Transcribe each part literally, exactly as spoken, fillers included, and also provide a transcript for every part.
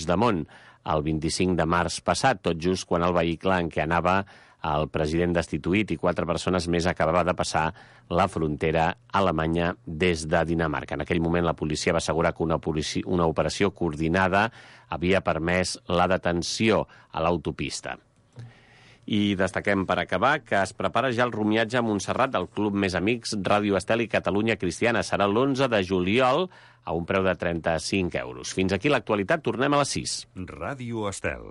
Puigdemont el vint-i-cinc de març passat, tot just quan el vehicle en què anava el president destituït i quatre persones més acabava de passar la frontera alemanya des de Dinamarca. En aquell moment la policia va assegurar que una, policia, una operació coordinada havia permès la detenció a l'autopista. I destaquem per acabar que es prepara ja el rumiatge a Montserrat del Club Més Amics Ràdio Estel i Catalunya Cristiana. Serà l'onze de juliol a un preu de trenta-cinc euros. Fins aquí l'actualitat, tornem a les sis. Ràdio Estel.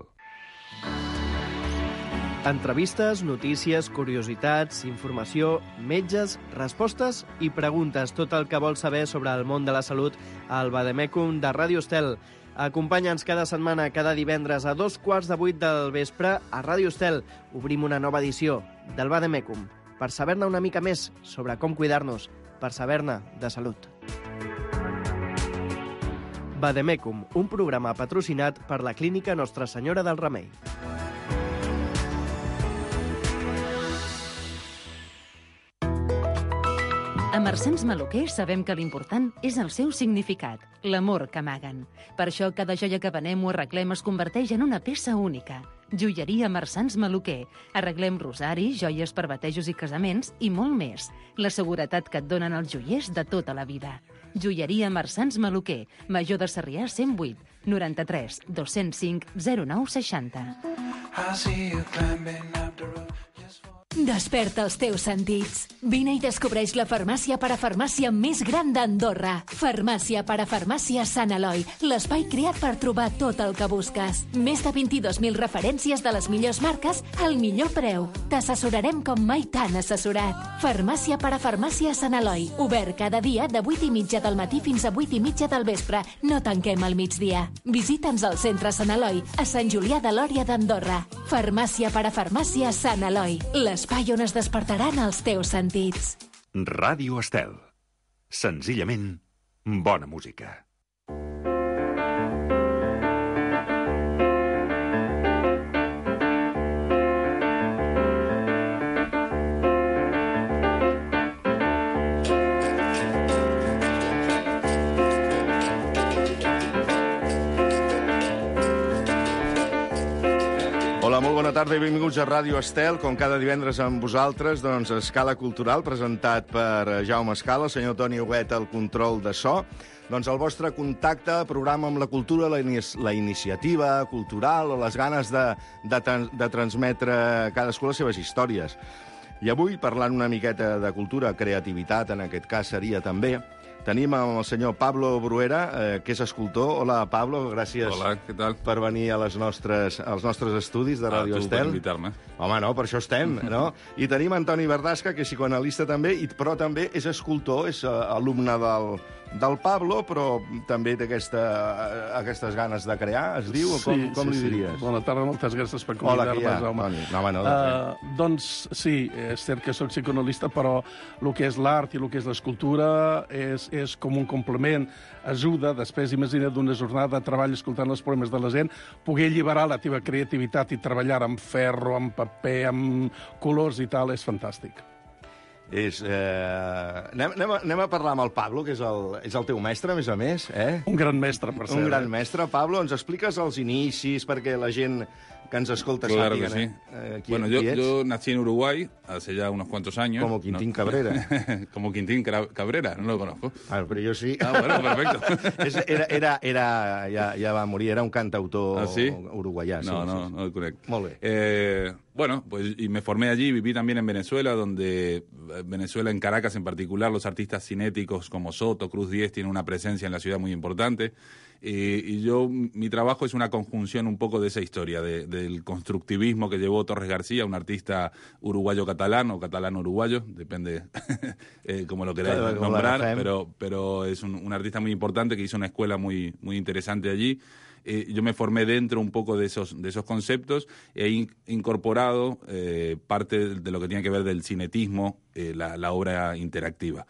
Entrevistes, notícies, curiositats, informació, metges, respostes i preguntes. Tot el que vols saber sobre el món de la salut al Vademecum de Ràdio Estel. Acompanya'ns cada setmana, cada divendres a dos quarts de vuit del vespre a Ràdio Estel. Obrim una nova edició del Vademecum per saber-ne una mica més sobre com cuidar-nos, per saber-ne de salut. Vademecum, un programa patrocinat per la Clínica Nostra Senyora del Remei. A Marsans Maluquer sabem que l'important és el seu significat, l'amor que amaguen. Per això cada joia que venem o arreglem es converteix en una peça única. Joieria Marsans Maluquer. Arreglem rosaris, joies per batejos i casaments i molt més. La seguretat que et donen els joiers de tota la vida. Joieria Marsans Maluquer. Major de Sarrià cent vuit, noranta-tres, dos-cents cinc, zero nou seixanta. Desperta els teus sentits. Vine i descobreix la farmàcia parafarmàcia més gran d'Andorra. Farmàcia parafarmàcia Sant Eloi, l'espai creat per trobar tot el que busques. Més de vint-i-dos mil referències de les millors marques al millor preu. T'assessorarem com mai t'han assessorat. Farmàcia parafarmàcia Sant Eloi, obert cada dia de vuit i mitja del matí fins a vuit i mitja del vespre. No tanquem al migdia. Visita'ns al centre Sant Eloi, a Sant Julià de Lòria d'Andorra. Farmàcia parafarmàcia Sant Eloi, l'espai on es despertaran els teus sentits. Ràdio Estel. Senzillament, bona música. Hola, molt bona tarda i benvinguts a Ràdio Estel. Com cada divendres amb vosaltres, doncs, Escala Cultural, presentat per Jaume Escala, el senyor Toni Huguet al control de so. Doncs el vostre contacte, programa amb la cultura, la, inici la iniciativa cultural o les ganes de, de, de transmetre cadascú les seves històries. I avui, parlant una miqueta de cultura, creativitat, en aquest cas seria també, tenim el senyor Pablo Bruera, eh, que és escultor. Hola, Pablo, gràcies. Hola, què tal? Per venir a les nostres, als nostres estudis de Ràdio Estel. A tu per invitar-me. Home, no, per això estem, no? I tenim Antoni Verdasca, que és psicoanalista també, i, però també és escultor, és uh, alumne del, del Pablo, però també té aquesta, uh, aquestes ganes de crear, es diu? Sí, com com sí, li diries? Sí. Bona tarda, moltes gràcies per Hola, que hi ha, convidar-me, Toni. No, home, no, de uh, doncs sí, és cert que soc psicoanalista, però el que és l'art i el que és l'escultura és, és com un complement, ajuda, després imagina't d'una jornada de treball escoltant els problemes de la gent, poder alliberar la teva creativitat i treballar amb ferro, amb paper, amb colors i tal, és fantàstic. És, eh... anem, anem, a, anem a parlar amb el Pablo, que és el, és el teu mestre, a més a més. Eh? Un gran mestre, per cert. Un gran mestre. Pablo, ens expliques els inicis perquè la gent que ens escolta claro sàpiguen, que sí. eh? Qui, bueno, yo, qui ets? yo nací en Uruguay hace ya unos cuantos años. Como Quintín no. Cabrera. Como Quintín Cabrera, no lo conozco. Ah, però jo sí. Ah, bueno, perfecto. era, era, era, ja, ja va morir, era un cantautor ¿Ah, sí? uruguayà. No, sí, no, sí, sí. no, correcto. Molt bé. Eh, bueno, pues y me formé allí, viví también en Venezuela, donde Venezuela, en Caracas en particular, los artistas cinéticos como Soto, Cruz diez tienen una presencia en la ciudad muy importante. Eh, y yo, mi trabajo es una conjunción un poco de esa historia, de, del constructivismo que llevó Torres García, un artista uruguayo-catalán o catalano-uruguayo, depende eh, como lo queráis claro, nombrar, pero, pero es un, un artista muy importante que hizo una escuela muy, muy interesante allí. Eh, yo me formé dentro un poco de esos, de esos conceptos, he in, incorporado eh, parte de lo que tiene que ver del cinetismo, eh, la, la obra interactiva.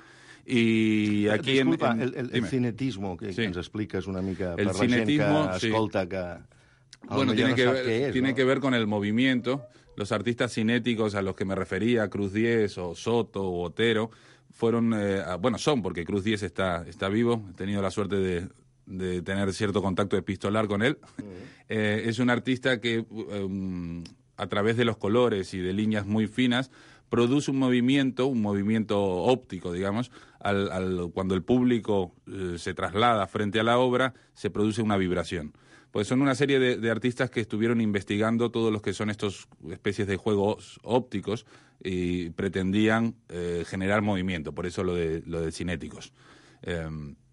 I aquí Disculpa, en, en, el, el, el cinetismo, que, sí. que ens expliques una mica el per la gent que sí. escolta, que bueno, tiene, no que, sap ver, què és, tiene no? que ver con el movimiento. Los artistas cinéticos a los que me refería, Cruz diez o Soto o Otero, fueron, eh, bueno, son, porque Cruz diez está, está vivo, he tenido la suerte de, de tener cierto contacto epistolar con él. Uh-huh. eh, es un artista que um, a través de los colores y de líneas muy finas produce un movimiento, un movimiento óptico, digamos, al, al, cuando el público eh, se traslada frente a la obra, se produce una vibración. Pues son una serie de, de artistas que estuvieron investigando todos los que son estos especies de juegos ópticos y pretendían eh, generar movimiento, por eso lo de, lo de cinéticos. Eh,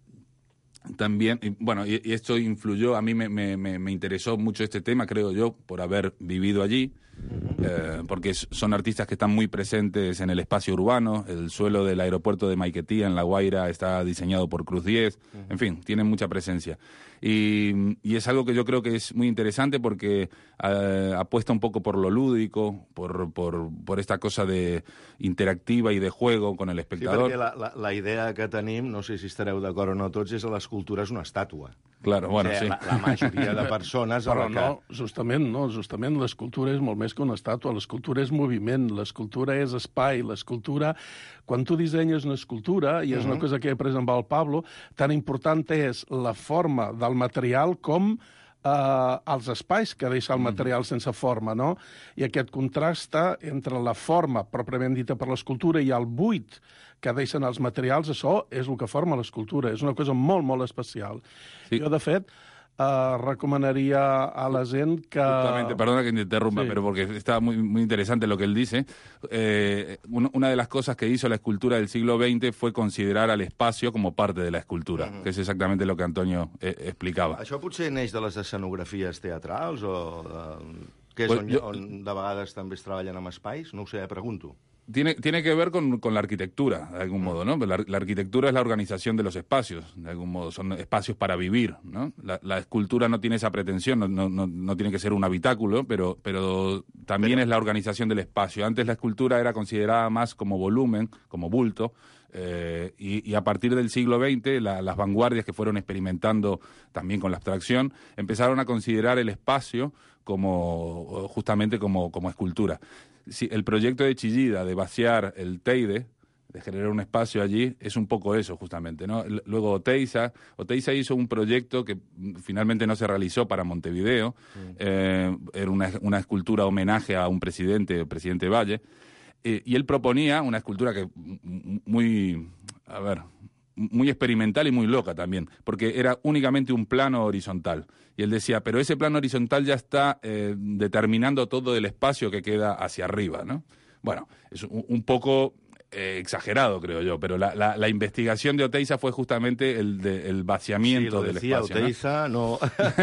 También, y, bueno, y, y esto influyó, a mí me, me, me interesó mucho este tema, creo yo, por haber vivido allí, eh, porque es, son artistas que están muy presentes en el espacio urbano. El suelo del aeropuerto de Maiquetía, en La Guaira, está diseñado por Cruz diez, en fin, tienen mucha presencia. Y, y es algo que yo creo que es muy interesante porque eh, apuesta un poco por lo lúdico, por, por, por esta cosa de interactiva i de juego con el espectador. Sí, perquè la, la, la idea que tenim, no sé si estareu d'acord o no tots, és que l'escultura és una estàtua. Claro, bueno, o sigui, sí. La, la majoria de persones... Però que... no, justament, no, justament l'escultura és molt més que una estàtua, l'escultura és moviment, l'escultura és espai, l'escultura... Quan tu dissenyes una escultura, i és uh-huh. una cosa que he après amb el Pablo, tan important és la forma del material com eh, els espais que deixa el material sense forma, no? I aquest contrasta entre la forma pròpiament dita per l'escultura i el buit que deixen els materials, això és el que forma l'escultura. És una cosa molt, molt especial. Sí. Jo, de fet, Uh, recomanaría a la gent que... Justamente, perdona que te interrumpa, sí. pero porque está muy, muy interesante lo que él dice. Eh, una de las cosas que hizo la escultura del siglo veinte fue considerar al espacio como parte de la escultura, uh-huh. que es exactamente lo que Antonio eh, explicaba. Això potser neix de les escenografies teatrals o de... que és pues on, yo... on de vegades també es treballen amb espais? No ho sé, pregunto. Tiene, tiene que ver con, con la arquitectura, de algún modo, ¿no? La, la arquitectura es la organización de los espacios, de algún modo, son espacios para vivir, ¿no? La, la escultura no tiene esa pretensión, no, no, no tiene que ser un habitáculo, pero, pero también pero... es la organización del espacio. Antes la escultura era considerada más como volumen, como bulto, eh, y, y a partir del siglo veinte, la, las vanguardias que fueron experimentando también con la abstracción, empezaron a considerar el espacio como justamente como, como escultura. Sí, el proyecto de Chillida, de vaciar el Teide, de generar un espacio allí, es un poco eso, justamente, ¿no? Luego Oteiza, Oteiza hizo un proyecto que finalmente no se realizó para Montevideo, mm. eh, era una, una escultura homenaje a un presidente, el presidente Valle, eh, y él proponía una escultura que muy, a ver, muy experimental y muy loca también, porque era únicamente un plano horizontal. Y él decía, pero ese plano horizontal ya está eh, determinando todo el espacio que queda hacia arriba, ¿no? Bueno, es un, un poco eh, exagerado, creo yo, pero la, la, la investigación de Oteiza fue justamente el, de, el vaciamiento sí, del espacio. Sí, Oteiza, ¿no?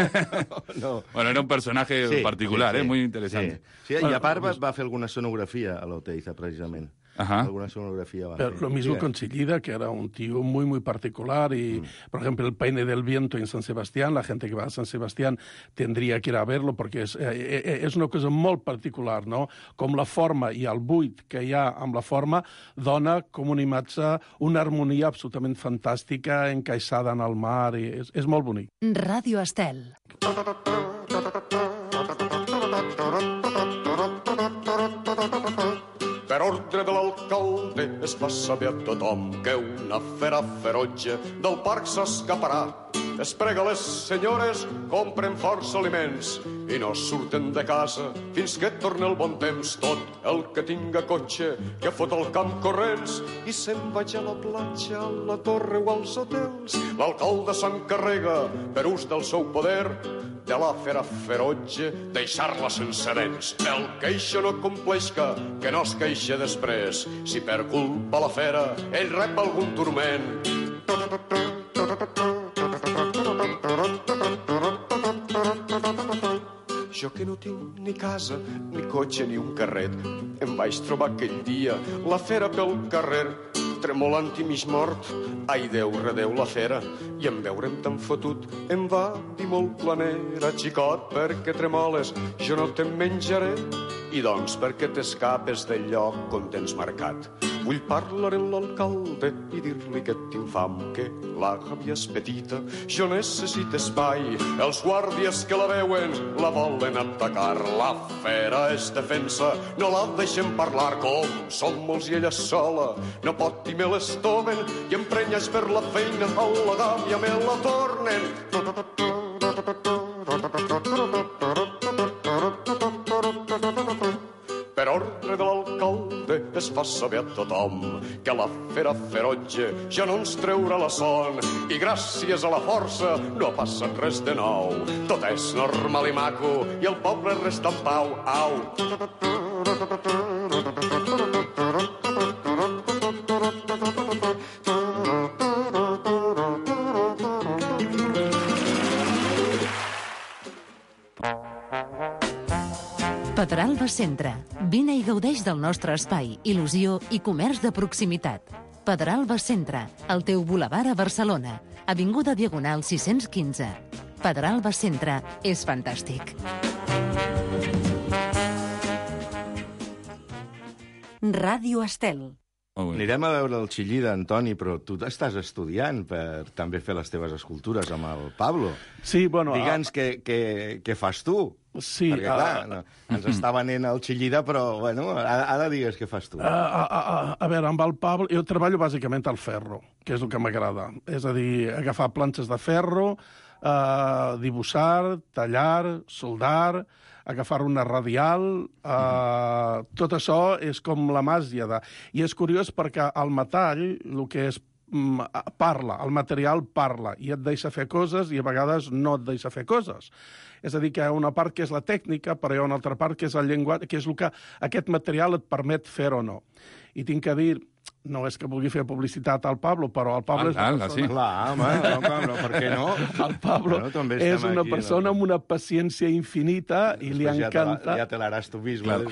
no. no. Bueno, era un personaje sí, particular, sí, sí. Eh, muy interesante. Sí, sí. I a part va, va fer alguna escenografia a l'Oteiza, precisament. Ajá. Alguna sonografía va Pero lo mismo con Chillida, que era un tío muy, muy particular. Y, mm. por ejemplo, el Peine del Viento en San Sebastián, la gente que va a San Sebastián tendría que ir a verlo porque és, eh, és una cosa molt particular, no? Com la forma i el buit que hi ha amb la forma dona com una imatge, una harmonia absolutament fantàstica encaixada en el mar. I és, és molt bonic. Ràdio Estel. Per ordre de l'alcalde es fa saber a tothom que una fera ferotge del parc s'escaparà. Es prega les senyores, compren força aliments i no surten de casa fins que torni el bon temps. Tot el que tinga cotxe, que fot el camp corrents i se'n vaig a la platja, a la torre o als hotels. L'alcalde s'encarrega, per ús del seu poder, de la fera ferotge, deixar-la sense dents. El que això no compleixca, que no es queixa després. Si per culpa la fera ell rep algun turment. Jo que no tinc ni casa, ni cotxe, ni un carret, em vaig trobar aquell dia la fera pel carrer, tremolant i mig mort. Ai, Déu, redeu la fera, i en veure'm tan fotut em va dir molt planera: xicot, perquè tremoles, jo no te'n menjaré. I doncs perquè t'escapes del lloc on tens marcat. Vull parlar amb l'alcalde i dir-li que tinc fam, que la gàbia és petita, jo necessito espai. Els guàrdies que la veuen la volen atacar. La fera és defensa, no la deixen parlar. Com som molts i ella sola, no pot i me l'estoven, i emprenyes per la feina, a la gàbia me la tornen. Per ordre de l'alcalde es fa saber a tothom que la fera ferotge ja no ens treurà la son, i gràcies a la força no ha passat res de nou. Tot és normal i maco i el poble resta en pau. Au! Pedralba Centre. Vine i gaudeix del nostre espai, il·lusió i comerç de proximitat. Pedralba Centre, el teu bulevard a Barcelona. Avinguda Diagonal sis-cents quinze. Pedralba Centre és fantàstic. Ràdio Estel. Anirem a veure el Chillida, Antoni, però tu estàs estudiant per també fer les teves escultures amb el Pablo. Sí, bueno... Digue'ns què, què, què fas tu. Sí, perquè, clar, no, ens està venent el Chillida, però, bueno, ara, ara digues què fas tu. A, a, a, a veure, amb el Pablo, jo treballo bàsicament al ferro, que és el que m'agrada. És a dir, agafar planxes de ferro, eh, dibuixar, tallar, soldar, agafar una radial, eh, tot això és com la màgia. De... I és curiós perquè el metall, el que és parla, el material parla, i et deixa fer coses i a vegades no et deixa fer coses. És a dir, que hi ha una part que és la tècnica, però hi ha una altra part que és el llenguatge, que és el que aquest material et permet fer o no. I tinc que dir, no és que vulgui fer publicitat al Pablo, però el Pablo ah, és una ah, persona... Sí. Clar, home, no, Pablo, per què no? El Pablo bueno, és una aquí, persona no? amb una paciència infinita i li ja encanta... Ja te l'haràs tu vist. Claro.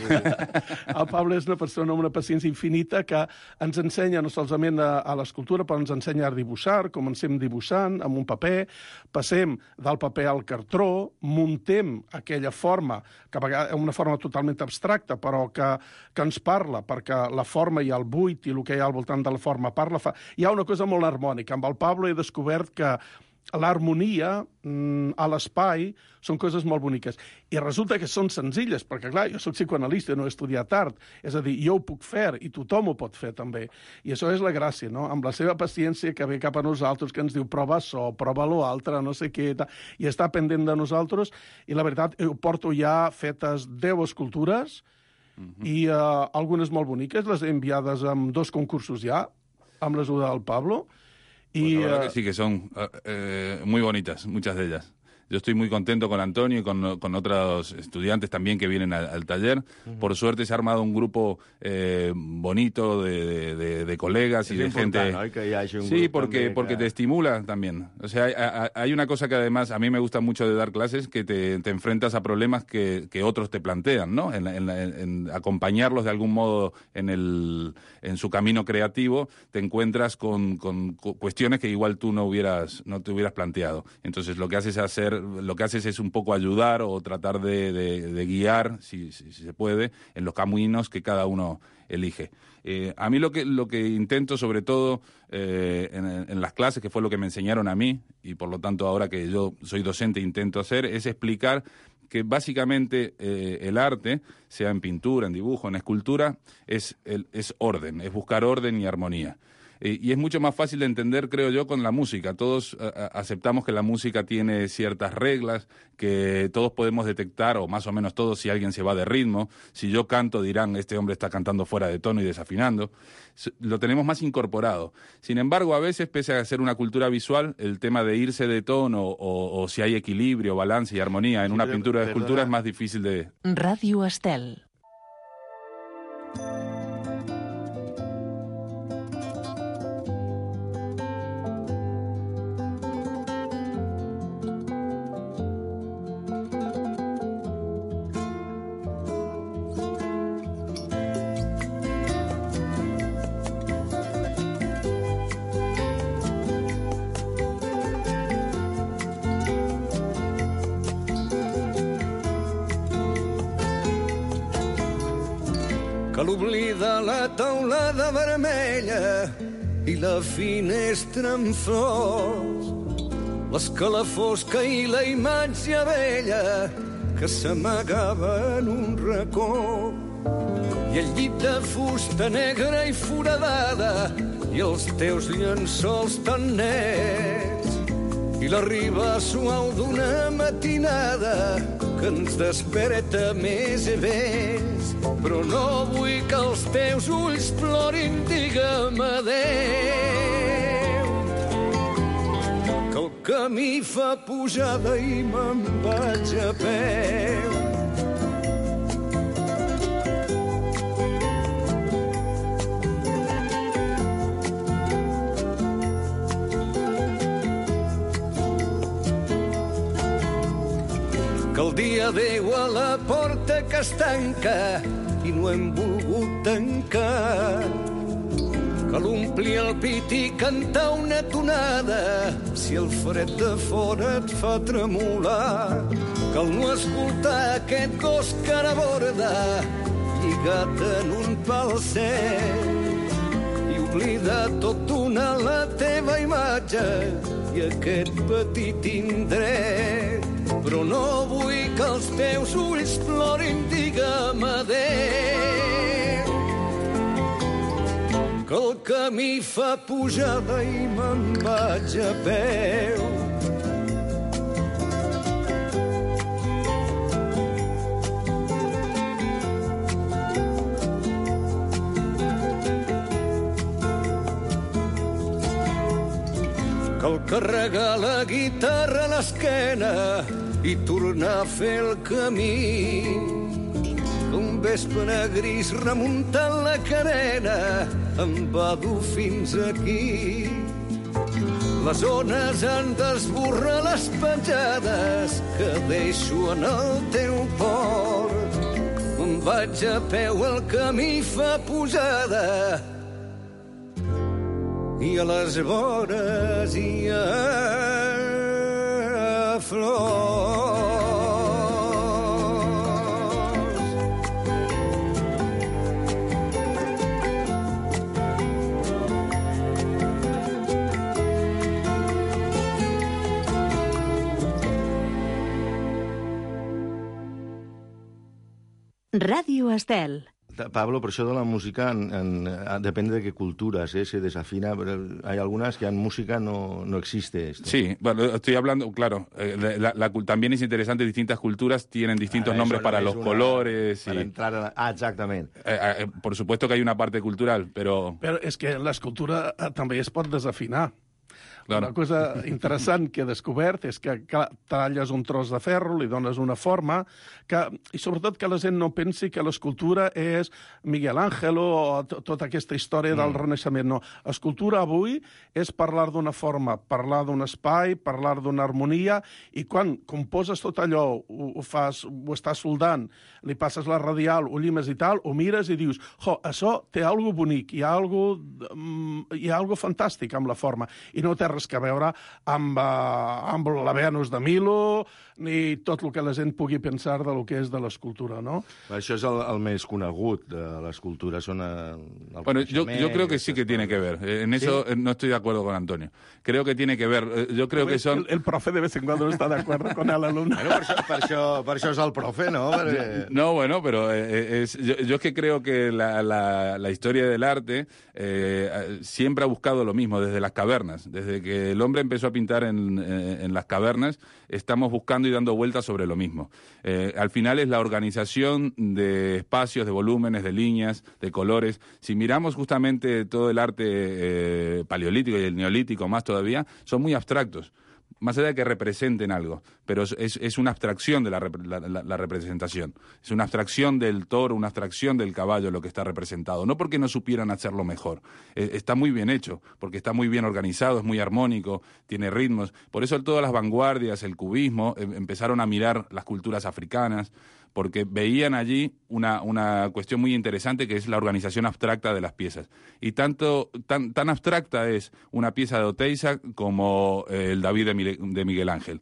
El Pablo és una persona amb una paciència infinita que ens ensenya no solament a, a l'escultura, però ens ensenya a dibuixar, comencem dibuixant amb un paper, passem del paper al cartró, muntem aquella forma, que és una forma totalment abstracta, però que, que ens parla, perquè la forma i el buit i el que hi ha al voltant de la forma parla. Fa... Hi ha una cosa molt harmònica. Amb el Pablo he descobert que l'harmonia mm, a l'espai són coses molt boniques. I resulta que són senzilles, perquè, clar, jo soc psicoanalista, no he estudiat art. És a dir, jo ho puc fer i tothom ho pot fer, també. I això és la gràcia, no? Amb la seva paciència que ve cap a nosaltres, que ens diu prova això, prova lo altre, no sé què, i està pendent de nosaltres. I la veritat, ho porto ja fetes deu escultures, Uh-huh. i uh, algunes molt boniques, les he enviades amb dos concursos ja, amb l'ajuda del Pablo. Y, pues la verdad uh, que sí, que son eh, muy bonitas, muchas de ellas. Yo estoy muy contento con Antonio y con, con otros estudiantes también que vienen al, al taller. Uh-huh. Por suerte se ha armado un grupo eh, bonito de, de, de colegas es y de gente... ¿no? Que haya un sí, porque, porque que... te estimula también. O sea, hay, hay una cosa que además a mí me gusta mucho de dar clases, que te, te enfrentas a problemas que, que otros te plantean, ¿no? En, en, en acompañarlos de algún modo en, el, en su camino creativo, te encuentras con, con, con cuestiones que igual tú no hubieras no te hubieras planteado. Entonces lo que haces es hacer lo que haces es un poco ayudar o tratar de, de, de guiar, si, si, si se puede, en los caminos que cada uno elige. Eh, a mí lo que, lo que intento, sobre todo eh, en, en las clases, que fue lo que me enseñaron a mí, y por lo tanto ahora que yo soy docente intento hacer, es explicar que básicamente eh, el arte, sea en pintura, en dibujo, en escultura, es, el, es orden, es buscar orden y armonía. Y es mucho más fácil de entender, creo yo, con la música. Todos a, aceptamos que la música tiene ciertas reglas, que todos podemos detectar, o más o menos todos, si alguien se va de ritmo. Si yo canto, dirán, este hombre está cantando fuera de tono y desafinando. Lo tenemos más incorporado. Sin embargo, a veces, pese a ser una cultura visual, el tema de irse de tono o, o si hay equilibrio, balance y armonía en sí, una pero, pintura de escultura es más difícil de... Radio Estel. que l'oblida la teulada vermella i la finestra en flors, l'escalafós que i la imatge vella que s'amagava en un racó, i el llit de fusta negra i foradada i els teus llençols tan nets, i la riba suau d'una matinada que ens desperta més i més. Però no vull que els teus ulls plorin, digue'm adéu, que el camí fa pujada i me'n vaig a peu. Que el dia Déu a la porta que es tanca i no hem volgut tancar, que l'ompli el pit i cantar una tonada si el fred de fora et fa tremolar, que el no escoltar aquest gos que ara borda lligat en un pal sec i oblida tot d'una la teva imatge i aquest petit indret. Però no vull que els teus ulls plorin, digue'm adéu, que el camí fa pujada i me'n vaig a peu. Cal carregar la guitarra a l'esquena i tornar a fer el camí, que un vespre gris remuntant la carena em va dur fins aquí. Les ones han d'esborrar les petjades que deixo en el teu port. Me'n vaig a peu, el camí fa pujada i a les vores hi ha flors. Radio Estel. Pablo, por eso de la música en, en, depende de qué culturas, ¿eh? Se desafina, pero hay algunas que en música no, no existe esto. Sí, bueno, estoy hablando, claro, eh, la, la, también es interesante, distintas culturas tienen distintos Ara, nombres no para los una, colores. Para y, entrar a la, ah, exactamente. Eh, eh, por supuesto que hay una parte cultural, pero... Però és que l'escultura també es pot desafinar. Claro. Una cosa interessant que he descobert és que, clar, talles un tros de ferro, li dones una forma, que, i sobretot que la gent no pensi que l'escultura és Miguel Ángel o tota aquesta història del mm. Renaixement. No, escultura avui és parlar d'una forma, parlar d'un espai, parlar d'una harmonia, i quan composes tot allò, ho, ho, fas, ho estàs soldant, li passes la radial, ho llimes i tal, ho mires i dius, jo, això té algo bonic, hi ha algo, hi ha algo fantàstic amb la forma, i no té res que veure amb, uh, amb la Venus de Milo ni tot el que la gent pugui pensar de lo que és de l'escultura, ¿no? Això és el, el més conegut de l'escultura, són el, el Bueno, yo, yo creo que sí que tiene que ver. En eso ¿Sí? no estoy de acuerdo con Antonio. Creo que tiene que ver. Yo creo que son... El, el profe de vez en cuando no está de acuerdo con el alumno. Bueno, per, això, per, això, per això és el profe, ¿no? Perquè... No, bueno, pero eh, es, yo, yo es que creo que la, la, la historia del arte eh, siempre ha buscado lo mismo, desde las cavernas. Desde que el hombre empezó a pintar en, en, en las cavernas, estamos buscando y dando vueltas sobre lo mismo. Eh, al final es la organización de espacios, de volúmenes, de líneas, de colores. Si miramos justamente todo el arte eh, paleolítico y el neolítico más todavía, son muy abstractos. Más allá de que representen algo, pero es, es una abstracción de la, la, la, la representación. Es una abstracción del toro, una abstracción del caballo lo que está representado. No porque no supieran hacerlo mejor. Eh, está muy bien hecho, porque está muy bien organizado, es muy armónico, tiene ritmos. Por eso todas las vanguardias, el cubismo, eh, empezaron a mirar las culturas africanas, porque veían allí una, una cuestión muy interesante que es la organización abstracta de las piezas. Y tanto tan, tan abstracta es una pieza de Oteiza como eh, el David de Miguel, de Miguel Ángel.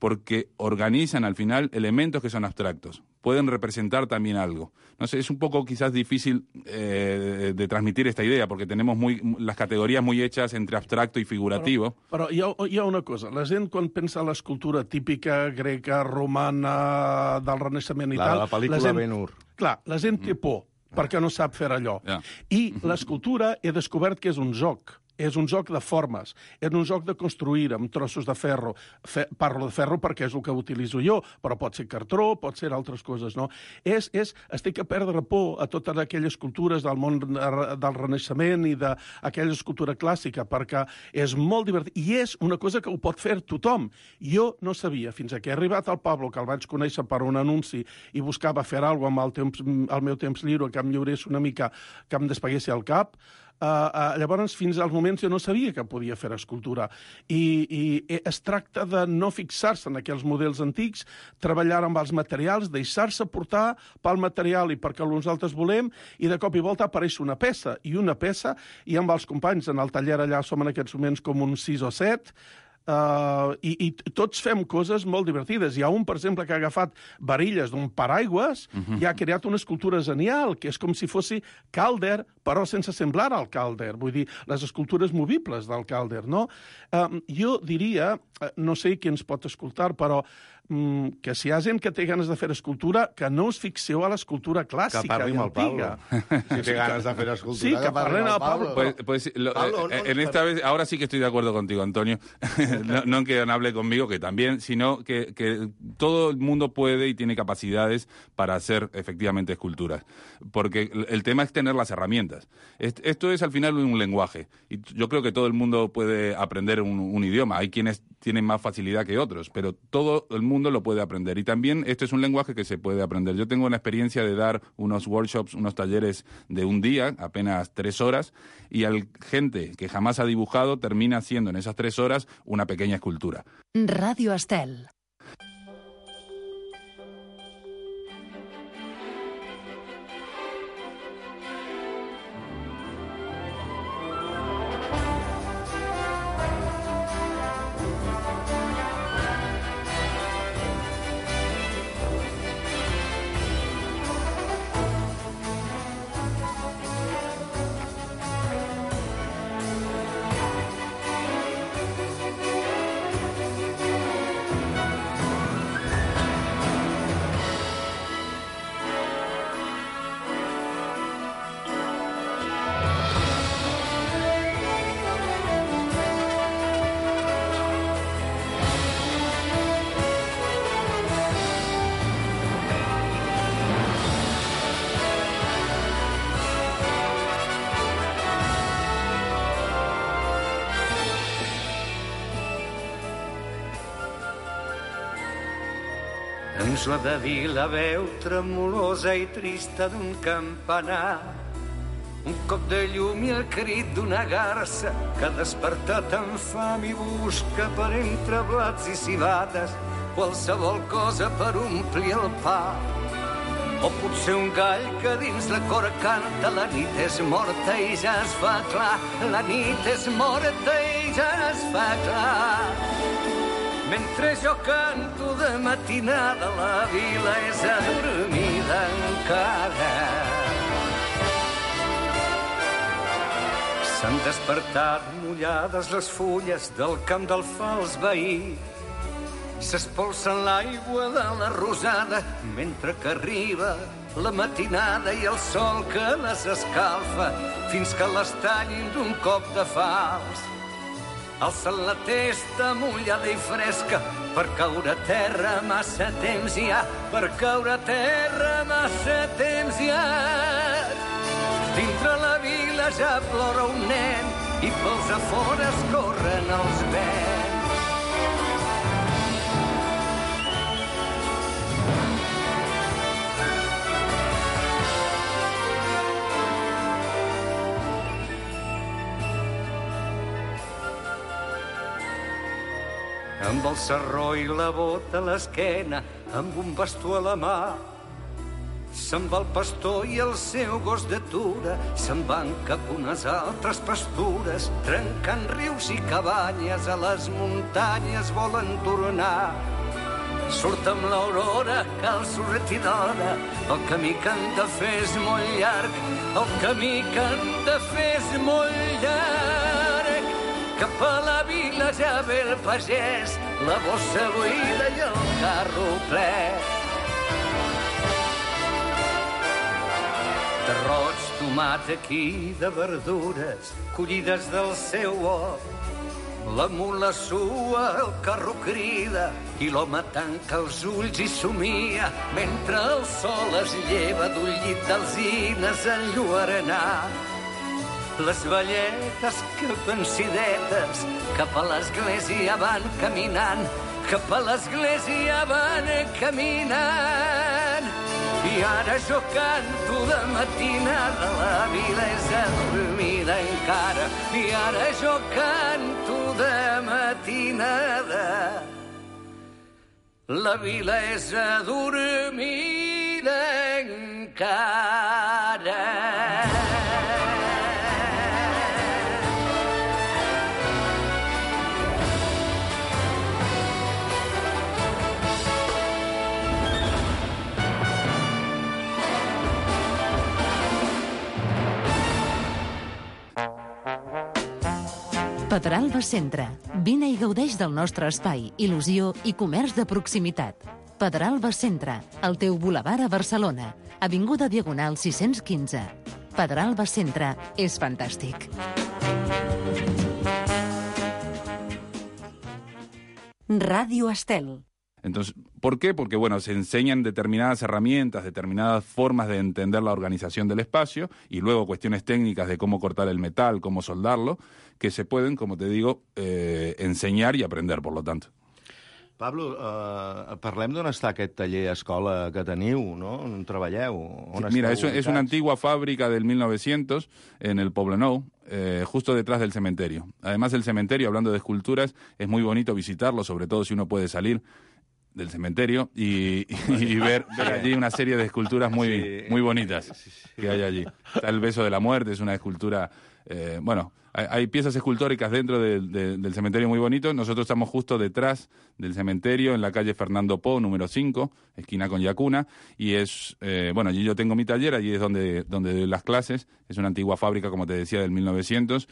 porque organizan al final elementos que son abstractos. Pueden representar también algo. No sé, es un poco quizás difícil eh, de, de transmitir esta idea, porque tenemos muy, las categories muy hechas entre abstracto i figurativo. Però, però hi, ha, hi ha una cosa. La gent, quan pensa en l'escultura típica, greca, romana, del Renaixement i la, tal... La pel·lícula la gent, Ben-Hur. Clar, la gent té por, perquè no sap fer allò. Yeah. I l'escultura he descobert que és un joc. És un joc de formes, és un joc de construir amb trossos de ferro. Fe, parlo de ferro perquè és el que utilitzo jo, però pot ser cartró, pot ser altres coses, no? És, és, estic a perdre por a totes aquelles cultures del món del Renaixement i d'aquella escultura clàssica, perquè és molt divertit. I és una cosa que ho pot fer tothom. Jo no sabia, fins que he arribat al Pablo, que el vaig conèixer per un anunci i buscava fer alguna cosa amb el, temps, el meu temps lliure, que em lliurés una mica, que em despeguessi el cap. Uh, uh, llavors, fins als moments jo no sabia que podia fer escultura. I, i es tracta de no fixar-se en aquells models antics, treballar amb els materials, deixar-se portar pel material i perquè nosaltres volem, i de cop i volta apareix una peça, i una peça, i amb els companys en el taller allà som en aquests moments com uns sis o set, Uh, i, i tots fem coses molt divertides. Hi ha un, per exemple, que ha agafat varilles d'un paraigües uh-huh. i ha creat una escultura genial, que és com si fos Calder, però sense semblar al Calder. Vull dir, les escultures movibles del Calder, no? Uh, jo diria, no sé qui ens pot escoltar, però mm, que si hi ha gent que té ganes de fer escultura, que no us fixeu a l'escultura clàssica que parli i amb el antiga. Pablo. Si té ganes de fer escultura, sí, que, que parli amb el Pablo. Pues, pues, lo, Pablo, eh, no, en esta vez, ahora sí que estoy de acuerdo contigo, Antonio. no, no que hable conmigo, que también, sino que, que todo el mundo puede y tiene capacidades para hacer efectivamente esculturas. Porque el tema es tener las herramientas. Esto es al final un lenguaje. Y yo creo que todo el mundo puede aprender un, un idioma. Hay quienes tienen más facilidad que otros, pero todo el mundo lo puede aprender. Y también esto es un lenguaje que se puede aprender. Yo tengo una experiencia de dar unos workshops, unos talleres de un día, apenas tres horas, y al gente que jamás ha dibujado termina haciendo en esas tres horas una pequeña escultura. Radio Estel. Ens ho ha de dir la veu tremolosa i trista d'un campanar, un cop de llum i el crit d'una garça que ha despertat amb fam i busca per entre blats i civades qualsevol cosa per omplir el pa. O potser un gall que dins la cor canta la nit és morta i ja es fa clar, la nit és morta i ja es fa clar. Mentre jo canto de matinada, la vila és adormida encara. S'han despertat mullades les fulles del camp del fals veí. S'espolsa en l'aigua de la rosada mentre que arriba la matinada i el sol que les escalfa fins que les tallin d'un cop de falç. Alçant la testa mullada i fresca per caure a terra massa temps hi ha, per caure a terra massa temps hi ha. Dintre la vila ja plora un nen i pels afores corren els vents. Amb el sarró i la bota a l'esquena, amb un bastó a la mà, se'n va el pastor i el seu gos d'atura, se'n van cap unes altres pastures, trencant rius i cabanyes a les muntanyes volen tornar. surt amb l'aurora, cal sortidora. El camí que han de fer és molt llarg, el camí que han de fer és molt llarg. Cap a la vila ja ve el pagès, la bossa buida i el carro ple. D'arròs, tomat aquí, de verdures, collides del seu hort. La mula sua, el carro crida, i l'home tanca els ulls i somia, mentre el sol es lleva d'un llit d'alzines enlluarenat. Les velletes que pensidetes cap a l'església van caminant, cap a l'església van caminant. I ara jo canto de matinada, la vila és adormida encara. I ara jo canto de matinada, la vila és adormida encara. Pedralba Centre. Vine i gaudeix del nostre espai, il·lusió i comerç de proximitat. Pedralba Centre, el teu bulevard a Barcelona. Avinguda Diagonal sis-cents quinze. Pedralba Centre és fantàstic. Radio Estel. Entonces, ¿por qué? Porque, bueno, se enseñan determinadas herramientas, determinadas formas de entender la organización del espacio y luego cuestiones técnicas de cómo cortar el metal, cómo soldarlo, que se pueden, como te digo, eh, enseñar y aprender, por lo tanto. Pablo, eh, parlem d'on està aquest taller-escola que teniu, no? On treballeu? On sí, mira, es, es una antigua fábrica del mil novecientos en el Poblenou, eh, justo detrás del cementerio. Además, el cementerio, hablando de esculturas, es muy bonito visitarlo, sobre todo si uno puede salir del cementerio y, y, y ver, ver allí una serie de esculturas muy, sí, muy bonitas que hay allí. Está el Beso de la Muerte, es una escultura, eh, bueno, hay, hay piezas escultóricas dentro de, de, del cementerio muy bonitos. Nosotros estamos justo detrás del cementerio, en la calle Fernando Po, número cinco, esquina con Yacuna, y es, eh, bueno, allí yo tengo mi taller, allí es donde, donde doy las clases. Es una antigua fábrica, como te decía, del mil novecientos,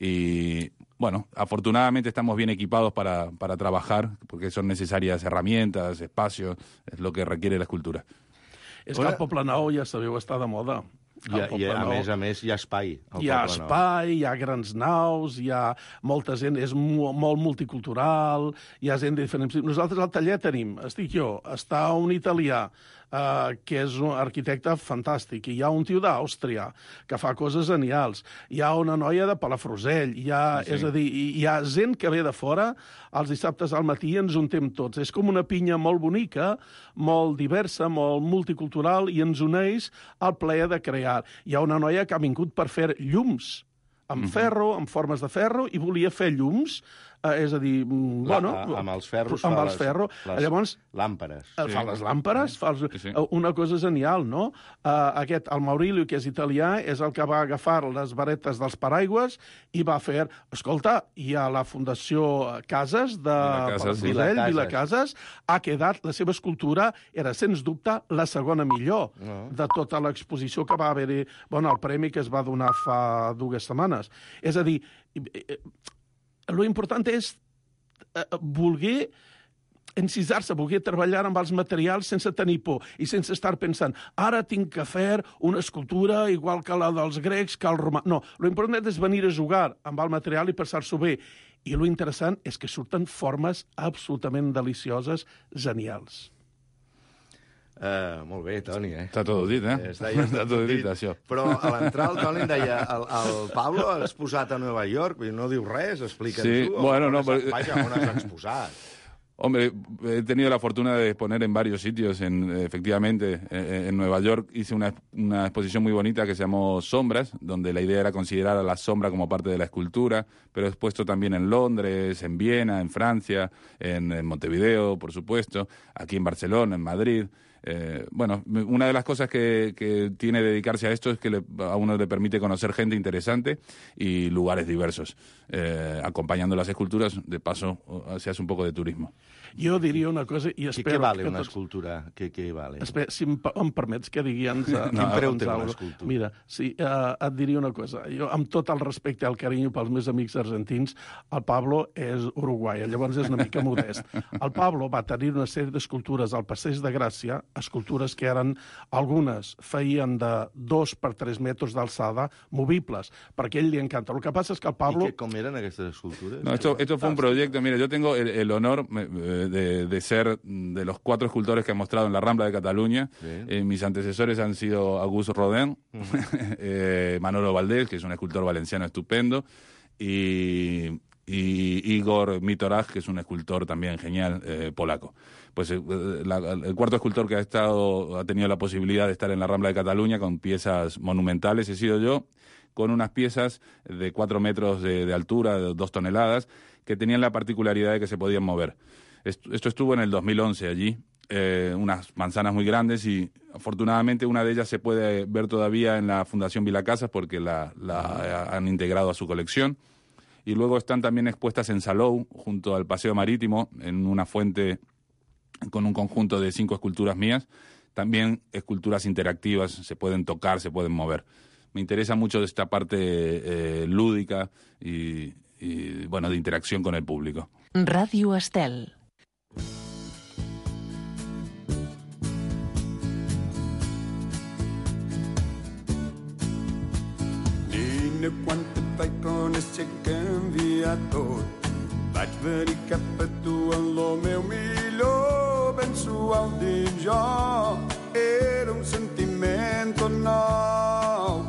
y bueno, afortunadamente estamos bien equipados para, para trabajar, porque son necesarias herramientas, espacios, es lo que requiere la escultura. És que el Poblenou, ja sabeu, està de moda. I, i a més a més hi ha espai. Hi ha espai, hi ha grans naus, hi ha molta gent, és molt multicultural, hi ha gent de diferents... Nosaltres al taller tenim, estic jo, està un italià, Uh, que és un arquitecte fantàstic, i hi ha un tio d'Àustria que fa coses genials, hi ha una noia de Palafrugell, hi ha, sí. És a dir, hi ha gent que ve de fora els dissabtes al matí i ens untem tots. És com una pinya molt bonica, molt diversa, molt multicultural, i ens uneix al plaer de crear. Hi ha una noia que ha vingut per fer llums amb mm-hmm. ferro, amb formes de ferro, i volia fer llums, eh, és a dir, La, bueno... Amb els ferros amb fa els les, ferro. les Llavors, làmperes. Sí. Fa les làmperes, fa els, sí, sí. una cosa genial, no? Uh, aquest, el Maurilio, que és italià, és el que va agafar les varetes dels paraigües i va fer... Escolta, hi ha la Fundació Cases de Palafrugell, Vila Cases, ha quedat, la seva escultura era, sens dubte, la segona millor no. de tota l'exposició que va haver-hi, bueno, el premi que es va donar fa dues setmanes. És a dir, lo important és eh, voler encisar-se, voler treballar amb els materials sense tenir por i sense estar pensant, ara tinc que fer una escultura igual que la dels grecs, que el romà... No, lo important és venir a jugar amb el material i passar-s'ho bé. I lo interessant és que surten formes absolutament delicioses, genials. Uh, molt bé, Toni, eh? Està tot dit, eh? Deia, Està tot dit, això. Però a l'entrar el Toni em deia, el, el Pablo has posat a Nova York, no diu res, explica'ns-ho. Sí, bueno, no, però... Vaja, on has exposat? Hombre, he tenido la fortuna de exponer en varios sitios, en, efectivamente, en, en Nueva York hice una, una exposición muy bonita que se llamó Sombras, donde la idea era considerar a la sombra como parte de la escultura, pero he expuesto también en Londres, en Viena, en Francia, en, en Montevideo, por supuesto, aquí en Barcelona, en Madrid. Eh, bueno, una de las cosas que, que tiene dedicarse a esto es que le, a uno le permite conocer gente interesante y lugares diversos. Eh, acompañando las esculturas, de paso, se hace un poco de turismo. Jo diria una cosa i espero... Què vale que una tots... escultura? Què, què vale? Espera, si em, em permets que digui... Ens, Quin preu té una escultura? Mira, sí, uh, et diria una cosa. Jo, amb tot el respecte i el carinyo pels meus amics argentins, el Pablo és uruguai, llavors és una mica modest. El Pablo va tenir una sèrie d'escultures al Passeig de Gràcia, escultures que eren, algunes feien de dos per tres metres d'alçada, movibles, perquè a ell li encanta. El que passa és que el Pablo... I que, com eren aquestes escultures? No, esto, esto fue un proyecto, mira, yo tengo el, el honor eh, de, de ser de los cuatro escultores que he mostrado en la Rambla de Cataluña. Eh, mis antecesores han sido Auguste Rodin, uh -huh. eh, Manolo Valdés, que es un escultor valenciano estupendo, y, y Igor Mitoraj, que es un escultor también genial, eh, polaco. Pues eh, la, el cuarto escultor que ha estado ha tenido la posibilidad de estar en la Rambla de Cataluña con piezas monumentales he sido yo, con unas piezas de cuatro metros de, de altura, de dos toneladas, que tenían la particularidad de que se podían mover. Esto, esto estuvo en el dos mil once allí, eh, unas manzanas muy grandes y afortunadamente una de ellas se puede ver todavía en la Fundación Vilacasas porque la, la han integrado a su colección. Y luego están también expuestas en Salou, junto al Paseo Marítimo, en una fuente con un conjunto de cinco esculturas mías. También esculturas interactivas, se pueden tocar, se pueden mover. Me interesa mucho esta parte eh, lúdica y, y, bueno, de interacción con el público. Radio Estel. Nina, quan et vaig conèixer canviar tot. Vaig venir cap a tu en lo meu millor, ben suau dins jo. Era un sentiment nou.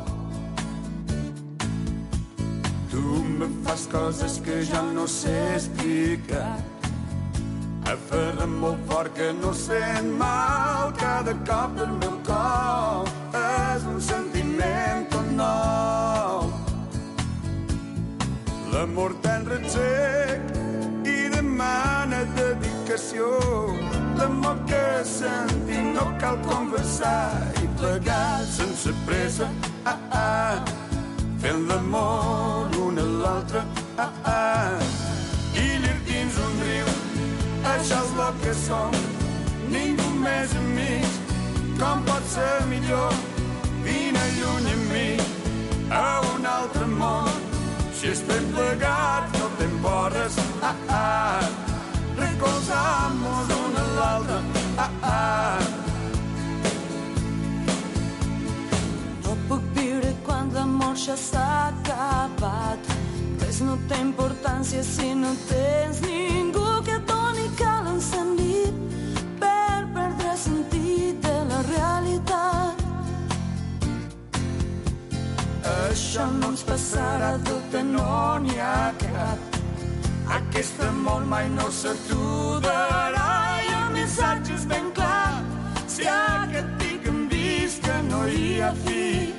Tu me fas coses que ja no sé explicar. Aferra'm molt fort que no sent mal. Cada cop el meu cor és un sentiment nou. L'amor tan retzec i demana dedicació. L'amor que sentim no cal conversar i plegar sense pressa, ah, ah, fent l'amor l'un a l'altre, ah, ah, i llir dins un riu, això és el que som, ningú més enmig, com pot ser millor, vine lluny amb mi, a un altre món, si estem plegats no t'emporres, ah, ah, recolzam-nos un a l'altre, ah, ah. No puc viure quan l'amor ja s'ha acabat. Res no té importància si no tens ningú que et doni cal encendit per perdre el sentit de la realitat. Això no ens passarà, dubte no n'hi ha cap. Aquest amor mai no s'aturarà i el missatge és ben clar. Si aquest pic hem vist que no hi ha fi.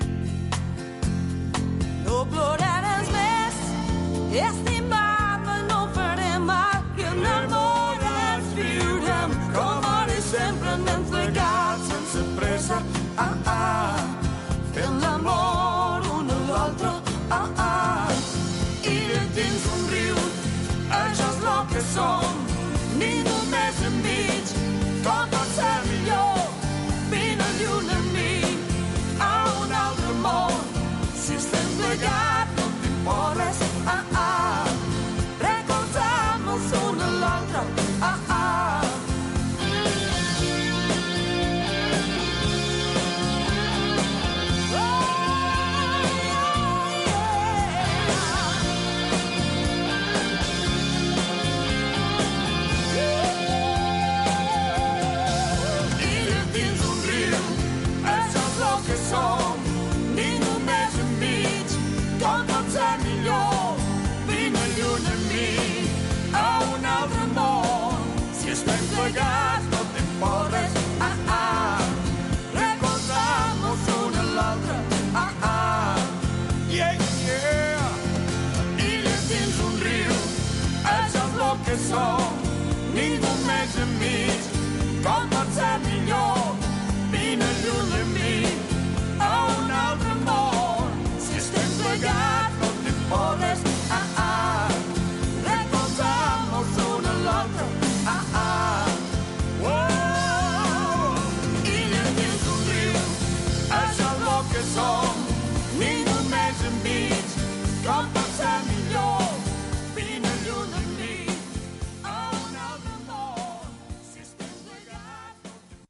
No ploraràs més, estimada, no farem mal, i enamorats viurem com ara i sempre anem plegats sense pressa, ah, ah, fent l'amor un a l'altre, ah, ah, i dins un riu, això és el que som, ningú més enmig, com pot ser millor, vine lluny amb mi, a un altre món, si estem plegats no t'importes, ah, ah,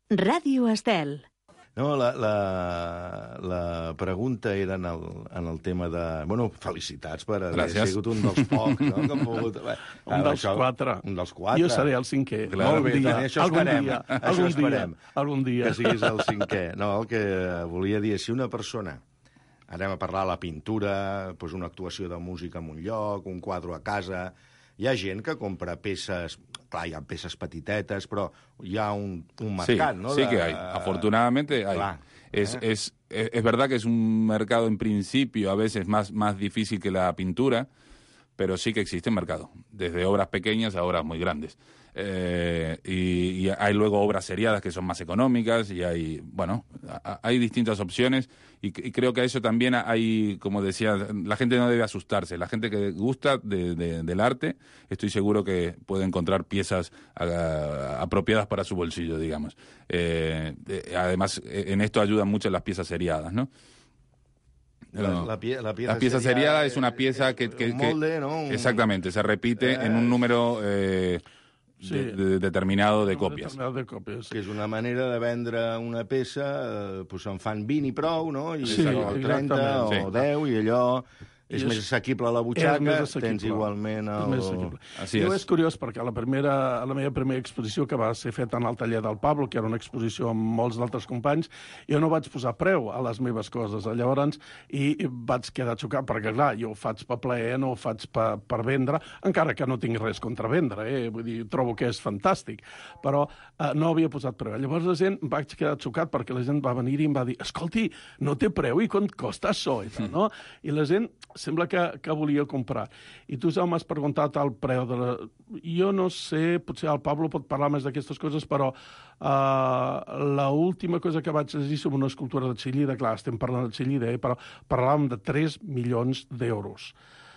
Ràdio Estel. No, la, la, la pregunta era en el, en el tema de... Bueno, felicitats per haver Gràcies. sigut un dels pocs, no?, que han pogut... Bé, Un dels això, quatre. Un dels quatre. Jo seré el cinquè. Clar, Algun bé, dia, tant, això algun esperem. dia, Això algun esperem. dia, algun dia. Que siguis el cinquè. No, el que volia dir és si una persona... Anem a parlar de la pintura, doncs una actuació de música en un lloc, un quadre a casa... Hi ha gent que compra peces... Clar, hi ha peces petitetes, però hi ha un, un mercat, sí, ¿no? Sí de, que hay. Afortunadamente hay. Clar, es, eh? es, es, es verdad que es un mercado en principio a veces más, más difícil que la pintura, pero sí que existe mercado, desde obras pequeñas a obras muy grandes. Eh, y, y hay luego obras seriadas que son más económicas y hay, bueno, a, hay distintas opciones y, y creo que a eso también hay, como decía, la gente no debe asustarse. La gente que gusta de, de, del arte, estoy seguro que puede encontrar piezas a, apropiadas para su bolsillo, digamos. Eh, eh, además, en esto ayudan mucho las piezas seriadas, ¿no? La, No. la, pie, la pieza, La pieza seriada seriada es una pieza que... que, un molde, que ¿no? Un... Exactamente, se repite Eh, en un número eh, sí. de, de, determinado de còpies. De còpies. Que és una manera de vendre una peça, eh, doncs en fan vint i prou, no? I Sí, o trenta exactament. o Sí. deu, i allò és, I més és- assequible a la És butxaca, més assequible. tens igualment el... És més assequible. Així Jo és. és curiós perquè la, primera, la meva primera exposició, que va ser feta en el taller del Pablo, que era una exposició amb molts d'altres companys, jo no vaig posar preu a les meves coses. Llavors, i vaig quedar xocat, perquè clar, jo ho faig per plaer, no ho faig per, per vendre, encara que no tinc res contra vendre, eh? Vull dir, trobo que és fantàstic, però eh, no havia posat preu. Llavors la gent, vaig quedar xocat perquè la gent va venir i em va dir, escolti, no té preu i quant costa això? I, tal, no? I la gent sembla que, que volia comprar. I tu, Jaume, m'has preguntat el preu de la... Jo no sé, potser el Pablo pot parlar més d'aquestes coses, però uh, l'última cosa que vaig llegir sobre una escultura de Chillida, clar, estem parlant de Chillida, eh, però parlàvem de tres milions d'euros.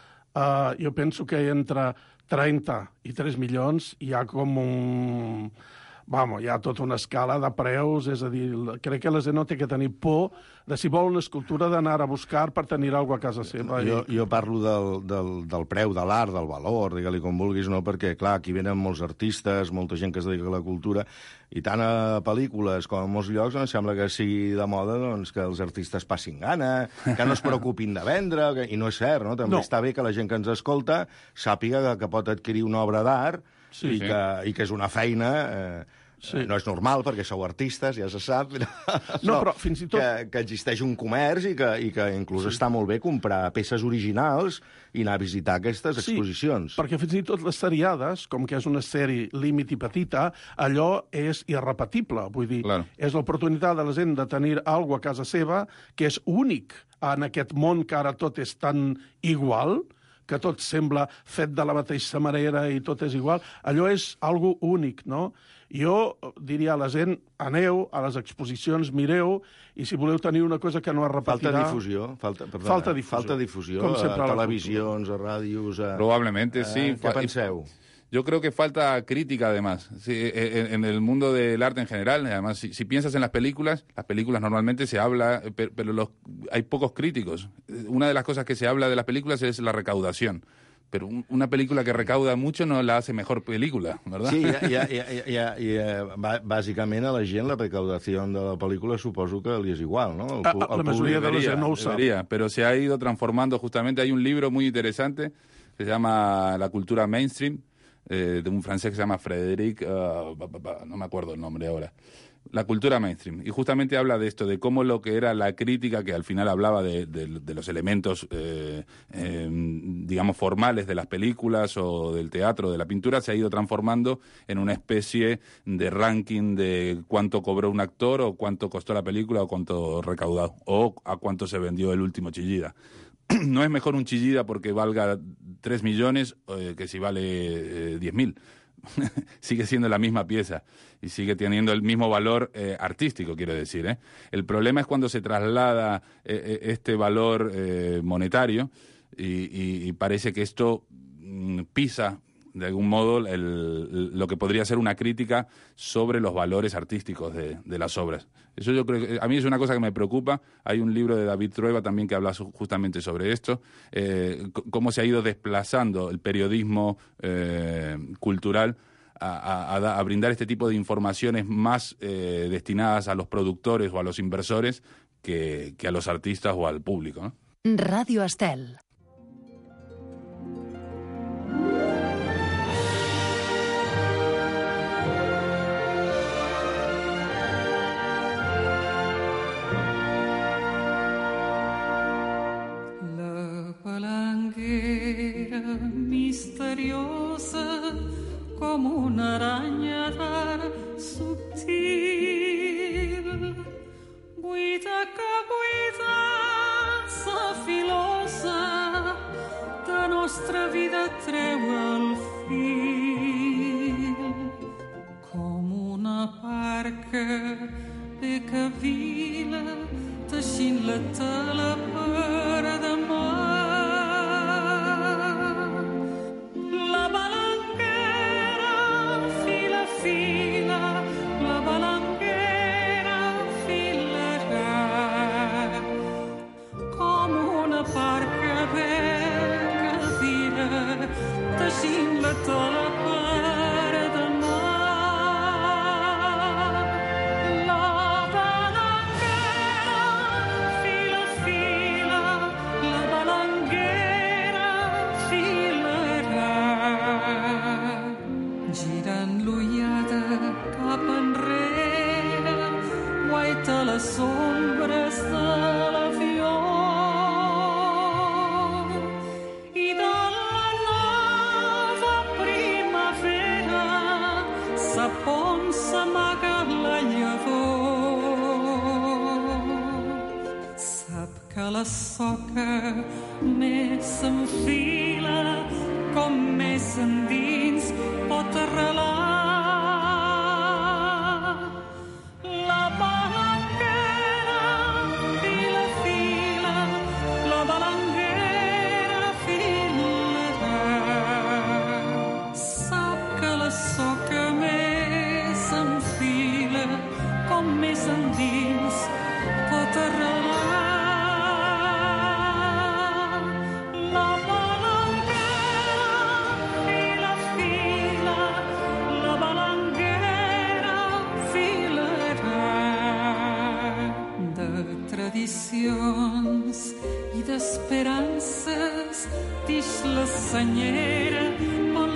Uh, jo penso que entre trenta i tres milions hi ha com un... Vamos, hi ha tota una escala de preus, és a dir, crec que la gent no té que tenir por de si vol una escultura d'anar a buscar per tenir alguna cosa a casa seva. Jo, jo parlo del, del, del preu de l'art, del valor, digue-li com vulguis, no? Perquè, clar, aquí venen molts artistes, molta gent que es dedica a la cultura, i tant a pel·lícules com a molts llocs, doncs, sembla que sigui de moda doncs, que els artistes passin gana, que no es preocupin de vendre, que... i no és cert, no? També No. està bé que la gent que ens escolta sàpiga que, que pot adquirir una obra d'art Sí, i, sí. que, i que és una feina... Eh, Sí. No és normal, perquè sou artistes, ja se sap, però, No, però fins i tot- que, que existeix un comerç i que, i que inclús sí. està molt bé comprar peces originals i anar a visitar aquestes exposicions. Perquè fins i tot les seriades, com que és una sèrie límit i petita, allò és irrepetible. Vull dir, Claro. és l'oportunitat de la gent de tenir alguna a casa seva que és únic en aquest món que ara tot és tan igual, que tot sembla fet de la mateixa manera i tot és igual. Allò és algo únic, no? Jo diria a la gent, aneu a les exposicions, mireu, i si voleu tenir una cosa que no es repetirà... Falta difusió. Falta, perdona, Falta difusió. Falta difusió Com sempre a a la televisions, a ràdios... A... Probablemente, sí. Eh, què penseu? Yo creo que falta crítica, además, sí, en, en el mundo del arte en general. Además, si, si piensas en las películas, las películas normalmente se habla, pero, pero los, hay pocos críticos. Una de las cosas que se habla de las películas es la recaudación. Pero un, una película que recauda mucho no la hace mejor película, ¿verdad? Sí, ja, ja, ja, ja, ja, ja, bàsicament a la gent la recaudació de la pel·lícula suposo que li és igual, no? El, Ah, ah, la majoria de la gent no ho sap. Debería, pero se ha ido transformando justamente. Hay un libro muy interesante que se llama La cultura mainstream, eh, de un francés que se llama Frédéric, uh, no me acuerdo el nombre ahora. La cultura mainstream. Y justamente habla de esto, de cómo lo que era la crítica, que al final hablaba de, de, de los elementos, eh, eh, digamos, formales de las películas o del teatro, de la pintura, se ha ido transformando en una especie de ranking de cuánto cobró un actor o cuánto costó la película o cuánto recaudó o a cuánto se vendió el último Chillida. No es mejor un Chillida porque valga tres millones eh, que si vale eh, diez mil. Sigue siendo la misma pieza y sigue teniendo el mismo valor eh, artístico, quiero decir, ¿eh? El problema es cuando se traslada eh, este valor eh, monetario y, y, y parece que esto mm, pisa de algún modo el, lo que podría ser una crítica sobre los valores artísticos de, de las obras. Eso yo creo que a mí es una cosa que me preocupa. Hay un libro de David Trueba también que habla justamente sobre esto, eh, c- cómo se ha ido desplazando el periodismo eh, cultural a, a, a brindar este tipo de informaciones más eh, destinadas a los productores o a los inversores que, que a los artistas o al público, ¿no? Radio Estel. La palanguera misteriosa com una aranya d'art subtil, buida que buida sa filosa, de nostra vida treu el fil. Com una barca bé que vila, teixint la tela per demà. La balanguera fila, fila, la balanguera filarà. Com una barca bé que vila, teixint la tela per demà. La balanguera fila, fila, la balanguera filarà. Girant l'ullada cap enrere, guaita les ombres de l'avió. I de la nova primavera sap on s'amaga la llavor. Sap que la soca més s'enfila, com més endins pot arrelar. La balanguera fila, fila, la balanguera filarà. Sap que la soca més s'enfila, com més endins pot arrelar. La balanguera fila, fila, la balanguera filarà. De tradicions i d'esperances dix la senyera pel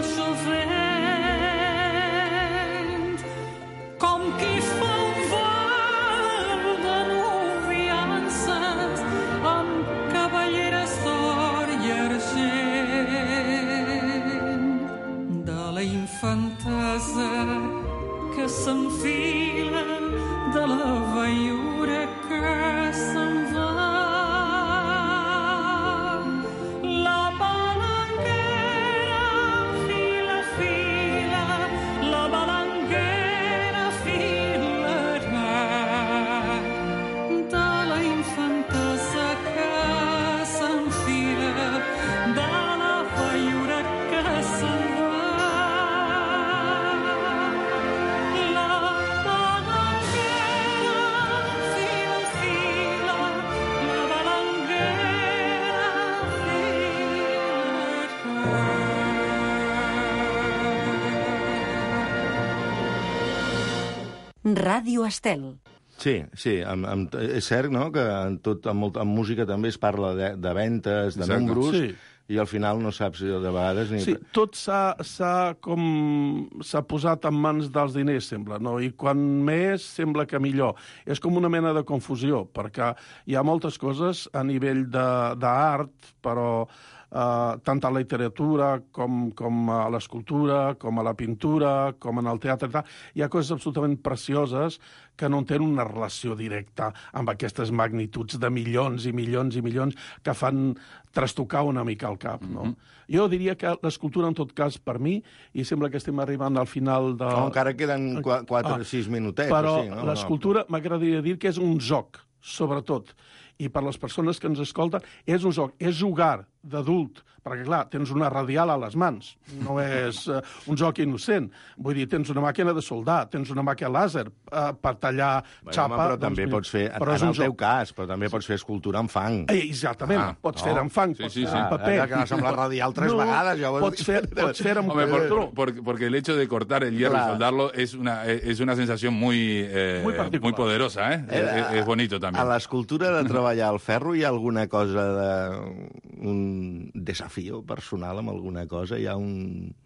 jovent, com qui fa un vol de noviances amb cavalleres d'or i argent. De la infantesa que s'enfila, de la veiura que se'n va. La balanguera fila, fila, la balanguera filarà. De la infantesa que s'enfila, de la veiura que se'n va. La balanguera fila, fila, la balanguera filarà. Radio Estel. Sí, sí, amb, amb, és cert, no?, que en, tot, en, molt, en música també es parla de, de ventes, de Exacte. números, Sí. i al final no saps de vegades ni... Sí, tot s'ha s'ha com s'ha posat en mans dels diners, sembla, no? I quan més, sembla que millor. És com una mena de confusió, perquè hi ha moltes coses a nivell d'art, però Uh, tant a la literatura com, com a l'escultura, com a la pintura, com en el teatre, tal. Hi ha coses absolutament precioses que no tenen una relació directa amb aquestes magnituds de milions i milions i milions que fan trastocar una mica el cap, no? Mm-hmm. Jo diria que l'escultura, en tot cas, per mi, i sembla que estem arribant al final de... No, encara queden quatre o sis minutets. Però sí, no? l'escultura, m'agradaria dir que és un joc, sobretot, i per les persones que ens escolten, és un joc, és jugar d'adult, perquè, clar, tens una radial a les mans, no és uh, un joc innocent. Vull dir, tens una màquina de soldar, tens una màquina làser uh, per tallar bueno, xapa... Home, però doncs, també mira, pots fer, en, en el teu cas, però també pots fer escultura en fang. Eh, exactament, ah, pots no. fer en fang, sí, pots sí, fer sí. en paper. Ah, que n'ha semblat radial tres no, vegades. Ja pots, fer, pots fer en Hombre, por, por, porque el hecho de cortar el hierro claro. y soldarlo es una, es una sensación muy, eh, muy, muy poderosa, ¿eh? eh es, es bonito también. A l'escultura de treballar el ferro hi ha alguna cosa de... un desafío personal amb alguna cosa? Hi ha un...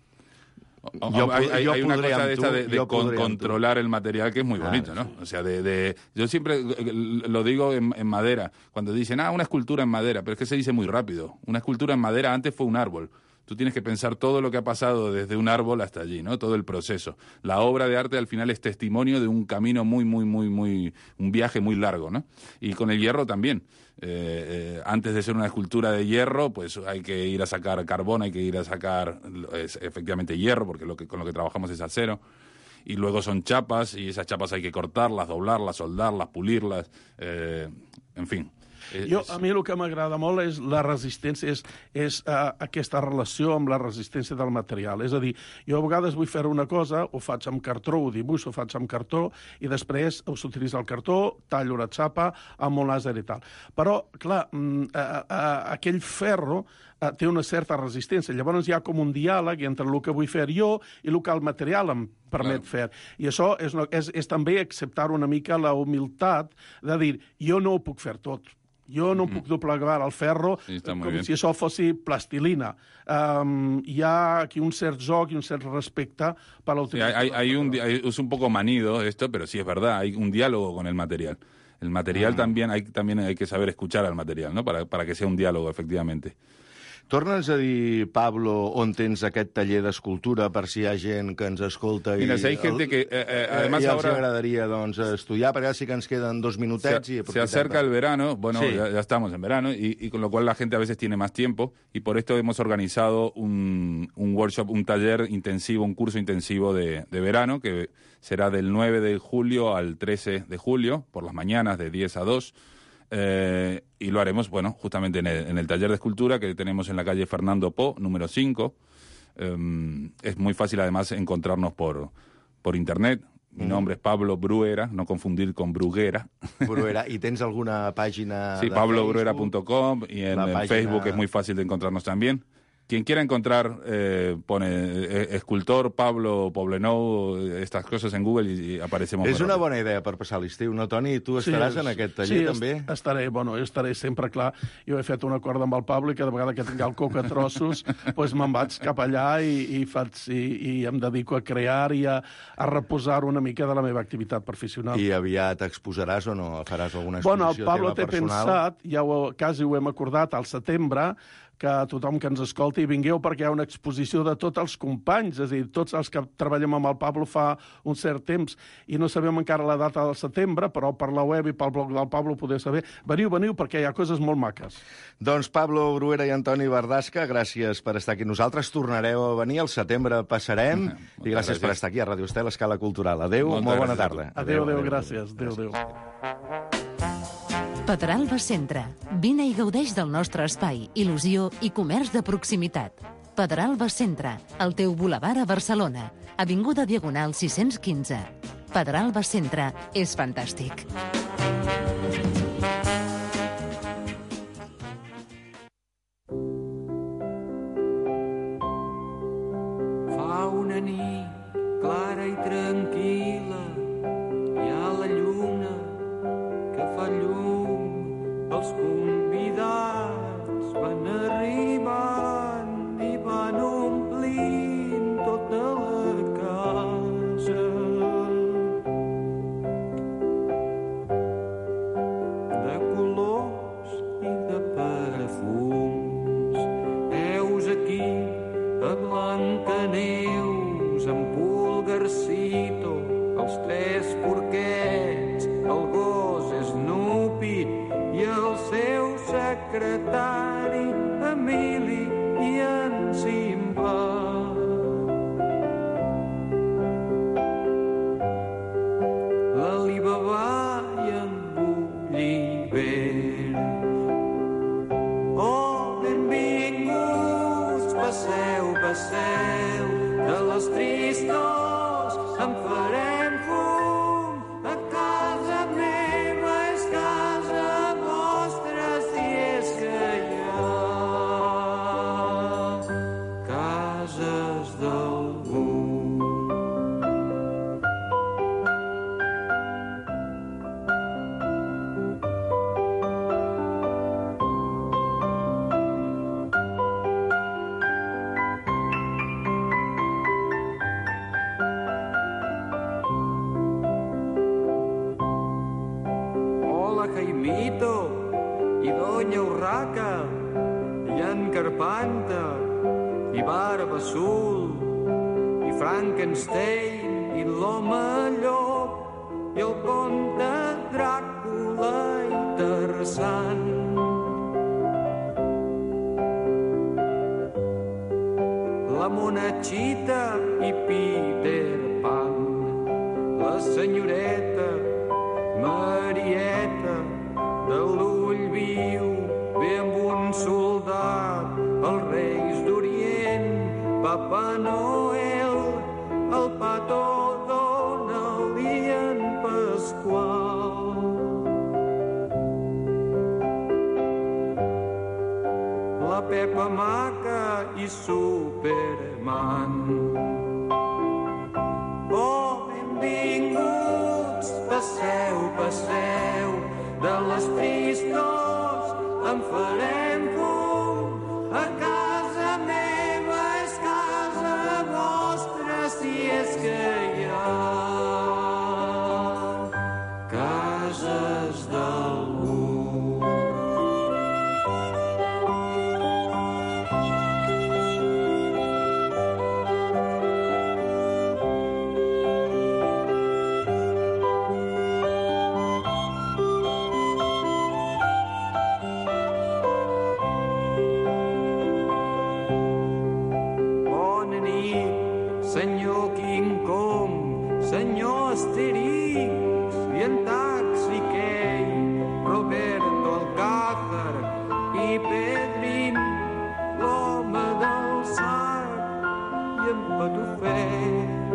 Yo, hay, hay, hay una cosa de esta de, de con, controlar el material que es muy bonito, ¿no? O sea, de, de yo siempre lo digo en, en madera, cuando dicen, ah, una escultura en madera, pero es que se dice muy rápido. Una escultura en madera antes fue un árbol. Tú tienes que pensar todo lo que ha pasado desde un árbol hasta allí, ¿no? Todo el proceso. La obra de arte al final es testimonio de un camino muy, muy, muy, muy, un viaje muy largo, ¿no? Y con el hierro también. Eh, eh, antes de ser una escultura de hierro, pues hay que ir a sacar carbón, hay que ir a sacar es, efectivamente hierro, porque lo que, con lo que trabajamos es acero. Y luego son chapas, y esas chapas hay que cortarlas, doblarlas, soldarlas, pulirlas, eh, en fin. Jo, a mi el que m'agrada molt és la resistència, és, és uh, aquesta relació amb la resistència del material. És a dir, jo a vegades vull fer una cosa, ho faig amb cartró, ho dibuixo, ho faig amb cartró, i després s'utilitza el cartró, tallo la xapa amb un làser i tal. Però, clar, uh, uh, uh, aquell ferro uh, té una certa resistència. Llavors hi ha com un diàleg entre el que vull fer jo i el que el material em permet fer. I això és, és, és també acceptar una mica la humilitat de dir, jo no ho puc fer tot. Jo no mm. puc doblegar el ferro sí, com bien. Si això fos plastilina. Um, hi ha aquí un cert joc i un cert respecte per la utilización. Sí, hay, hay un, hay, es un poco manido esto, pero sí es verdad, hay un diálogo con el material. El material mm. también, hay, también hay que saber escuchar al material, ¿no? Para, para que sea un diálogo, efectivamente. Torna'ns a dir, Pablo, on tens aquest taller d'escultura per si hi ha gent que ens escolta i... Mira, si hay gente que... Eh, eh, además i els ahora... agradaria doncs, estudiar, perquè sí que ens queden dos minutets se, i... Se acerca el verano, bueno, sí. ya, ya estamos en verano, y, y con lo cual la gente a veces tiene más tiempo, y por esto hemos organizado un, un workshop, un taller intensivo, un curso intensivo de, de verano, que será del nueve de julio al trece de julio, por las mañanas de diez a dos, Eh, y lo haremos, bueno, justamente en el, en el taller de escultura que tenemos en la calle Fernando Po, número cinco. Eh, es muy fácil, además, encontrarnos por, por internet. Mi mm. nombre es Pablo Bruera, no confundir con Bruguera. Bruera. ¿Y tens alguna página? Sí, pablo bruera punto com, y en, en Facebook es muy fácil de encontrarnos también. Quien quiera encontrar, eh, pone eh, escultor Pablo Poblenou, estas coses en Google i, i aparecemos. És una bona idea per passar l'estiu, no, Toni? Tu estaràs sí, en aquest taller, sí, també? Sí, estaré, bueno, estaré sempre, clar. Jo he fet un acord amb el Pablo i cada vegada que tinc el coc a trossos pues me'n vaig cap allà i, i, faig, i, i em dedico a crear i a, a reposar una mica de la meva activitat professional. I aviat exposaràs o no? Faràs alguna exposició bueno, el Pablo teva personal? Bueno, el Pablo té pensat, ja ho, quasi ho hem acordat, al setembre, que tothom que ens escolti vingueu perquè hi ha una exposició de tots els companys, és a dir, tots els que treballem amb el Pablo fa un cert temps i no sabem encara la data del setembre, però per la web i pel blog del Pablo podeu saber. Veniu, veniu, perquè hi ha coses molt maques. Doncs Pablo Bruera i Antoni Bardasca, gràcies per estar aquí. Nosaltres tornareu a venir, al setembre passarem, i gràcies, gràcies per estar aquí a Radio Estel, Escala Cultural. Adéu, Moltes molt bona tarda. Adéu, adéu, gràcies. Adéu, adéu. Pedralba Centre. Vine i gaudeix del nostre espai, il·lusió i comerç de proximitat. Pedralba Centre, el teu bulevard a Barcelona. Avinguda Diagonal sis-cents quinze. Pedralba Centre és fantàstic. Fa una nit clara i tranquil·la, hi ha la lluna que fa llum. Els convidats van arribant i van omplint tota la casa. De colors i de perfums. Heus aquí a Blancaneus, en Pulgarcito, els tres porquets, el gos Snoopy i el seu secretari Emili i en Simba. L'Alibaba i en Gulliver. Hola Jaimito i Doña Urraca i en Carpanta i Barba Azul i Frankenstein i l'home llop i el conte Dràcula i Tarzan. La Monachita i Peter Pan, la senyoreta Marieta de l'ull viu, ve amb un soldat, els Reis d'Orient, Papa Noel, el Pato Donald i en Pasqual. La Pepa Maca i Superman. Oh, benvinguts, passeu, passeu, de les tristors en farem fum. A casa meva és casa vostra, si és que hi ha cases d'algú. Senyor King Kong, senyor Asterix i en Taxi Key, Roberto Alcázar i Pedrín, l'home del sac i en Patufet.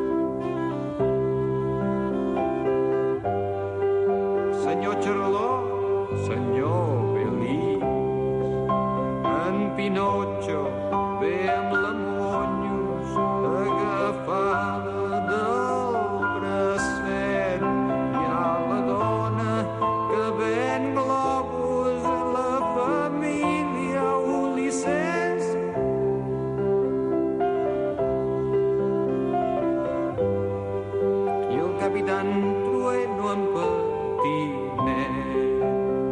Senyor Charlot, senyor Belís, en Pinotxo ve amb la Monyos agafada del bracet. Hi ha la dona que ven globus a la família Ulisses. I el capitán Trueno en patinet.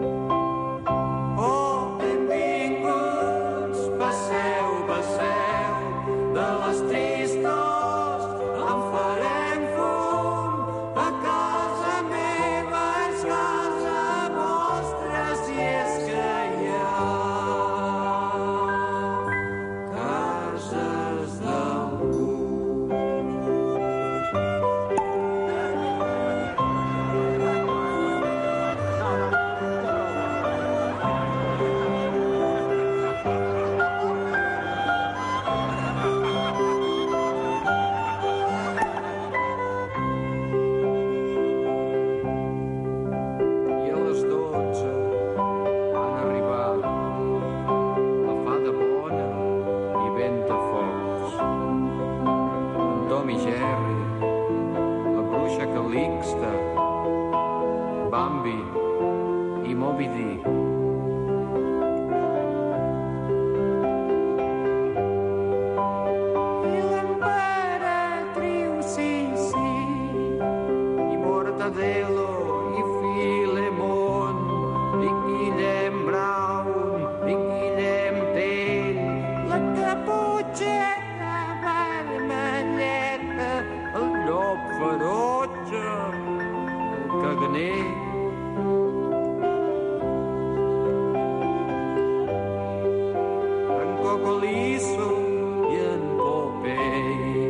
Oh, benvinguts, passeu, passeu, de les tristors en farem fum. A casa meva és casa vostra, si és que hi ha cases d'algú. I a les dotze van arribar la fada bona i Ventafocs, en Tom i Jerry, la bruixa Calixta, Bambi i Moby Dick. I l'emperatriu Sissi, i Mortadelo, i Filemón, i Guillem Brown, i Guillem Tell, la Caputxeta vermelleta, el llop ferotge, el caganer. En Cocolizo i en Popeye.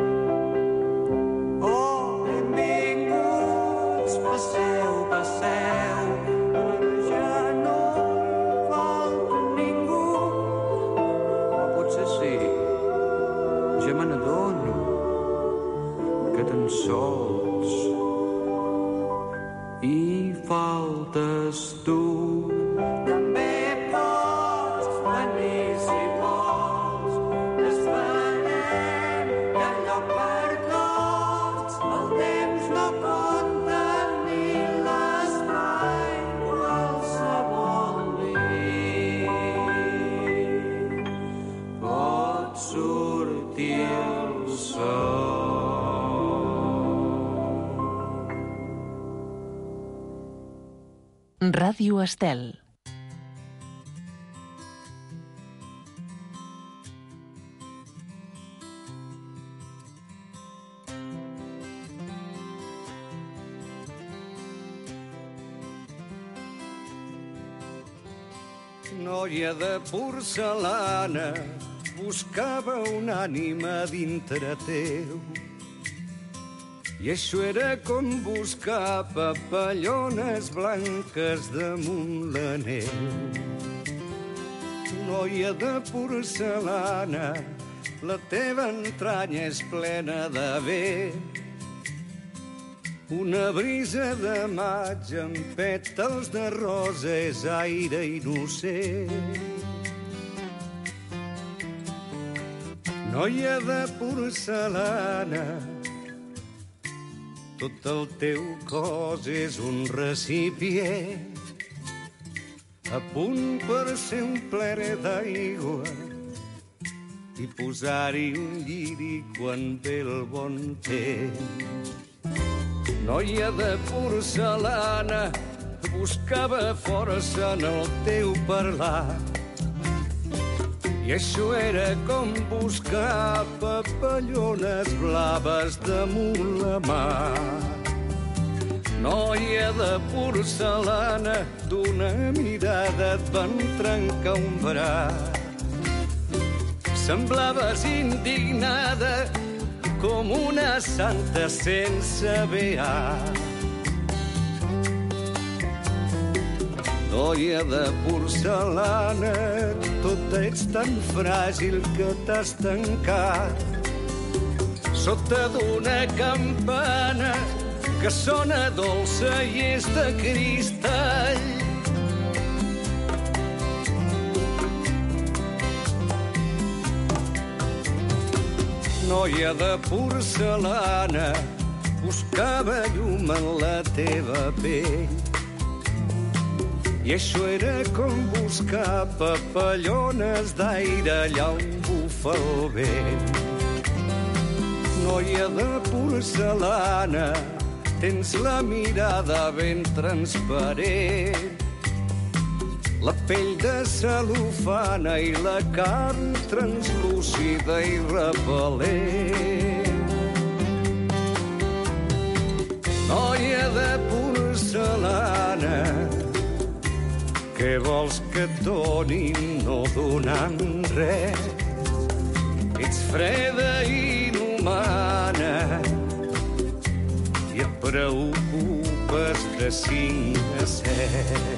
Oh, benvinguts, passeu, passeu, ara ja no hi falta ningú. O potser sí, ja me n'adono que tan sols hi faltes tu. També pots venir si vols, esperem que hi ha lloc per tots. El temps no compta ni l'espai, qualsevol nit pot sortir el sol. Ràdio Estel. Noia de porcelana, buscava una ànima dintre teu. I això era com buscar papallones blanques damunt la neu. Noia de porcelana, la teva entranya és plena de vent. Una brisa de maig amb pètals de rosa és aire innocent. Noia de porcelana, tot el teu cos és un recipient a punt per ser un pler d'aigua i posar-hi un lliri quan ve el bon temps. Noia de porcelana, buscava força en el teu parlar. I això era com buscar papallones blaves damunt la mar. Noia de porcelana, d'una mirada et van trencar un braç. Semblaves indignada com una santa sense beat. Noia de porcelana, tot ets tan fràgil que t'has tancat sota d'una campana que sona dolça i és de cristall. Noia de porcelana, buscava llum en la teva pell. I això era com buscar papallones d'aire allà on bufa el vent. Noia de porcelana, tens la mirada ben transparent. La pell de cel·lofana i la carn translúcida i repel·lent. Noia de porcelana, què vols que et donin no donant res? Ets freda i inhumana i et preocupes de cinc a set.